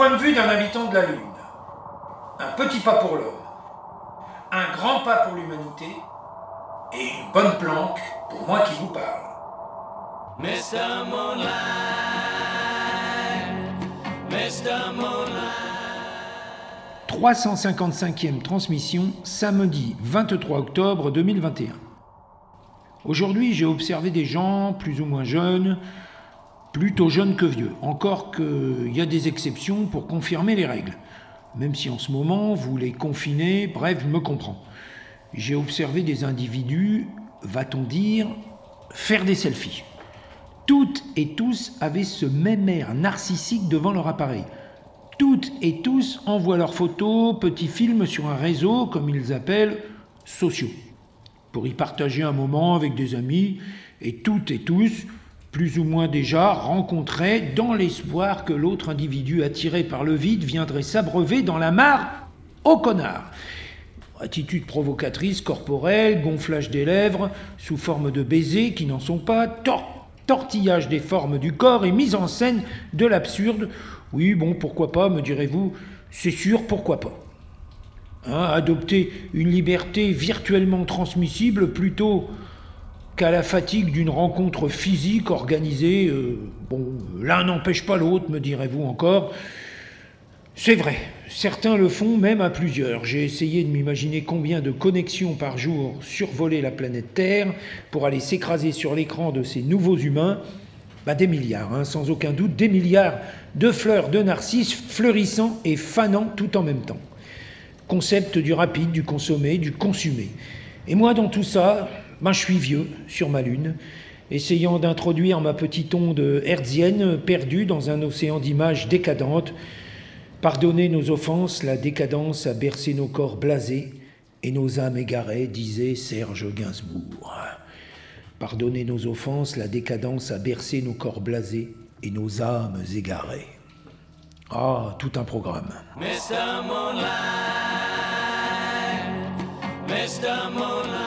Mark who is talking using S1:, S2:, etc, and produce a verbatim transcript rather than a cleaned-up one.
S1: point de vue d'un habitant de la Lune. Un petit pas pour l'homme, un grand pas pour l'humanité, et une bonne planque pour moi qui vous parle.
S2: mister Moonlight, mister Moonlight.
S3: trois cent cinquante-cinquième transmission, samedi vingt-trois octobre deux mille vingt et un. Aujourd'hui, j'ai observé des gens plus ou moins jeunes, plutôt jeunes que vieux, encore qu'il y a des exceptions pour confirmer les règles. Même si en ce moment, vous les confinez, bref, me comprends. J'ai observé des individus, va-t-on dire, faire des selfies. Toutes et tous avaient ce même air narcissique devant leur appareil. Toutes et tous envoient leurs photos, petits films sur un réseau, comme ils appellent, sociaux, pour y partager un moment avec des amis, et toutes et tous, plus ou moins déjà, rencontrés dans l'espoir que l'autre individu attiré par le vide viendrait s'abreuver dans la mare au connard. Attitude provocatrice corporelle, gonflage des lèvres, sous forme de baisers qui n'en sont pas, tor- tortillage des formes du corps et mise en scène de l'absurde. Oui, bon, pourquoi pas, me direz-vous, c'est sûr, pourquoi pas. Hein, adopter une liberté virtuellement transmissible plutôt qu'à la fatigue d'une rencontre physique organisée, euh, bon, l'un n'empêche pas l'autre, me direz-vous encore. C'est vrai, certains le font même à plusieurs. J'ai essayé de m'imaginer combien de connexions par jour survolaient la planète Terre pour aller s'écraser sur l'écran de ces nouveaux humains. Bah des milliards, hein, sans aucun doute, des milliards de fleurs de narcisses fleurissant et fanant tout en même temps. Concept du rapide, du consommé, du consumé. Et moi, dans tout ça, ben, je suis vieux, sur ma lune, essayant d'introduire ma petite onde hertzienne perdue dans un océan d'images décadentes. Pardonnez nos offenses, la décadence a bercé nos corps blasés et nos âmes égarées, disait Serge Gainsbourg. Pardonnez nos offenses, la décadence a bercé nos corps blasés et nos âmes égarées. Ah, tout un programme.
S2: mister Moonlight, mister Moonlight.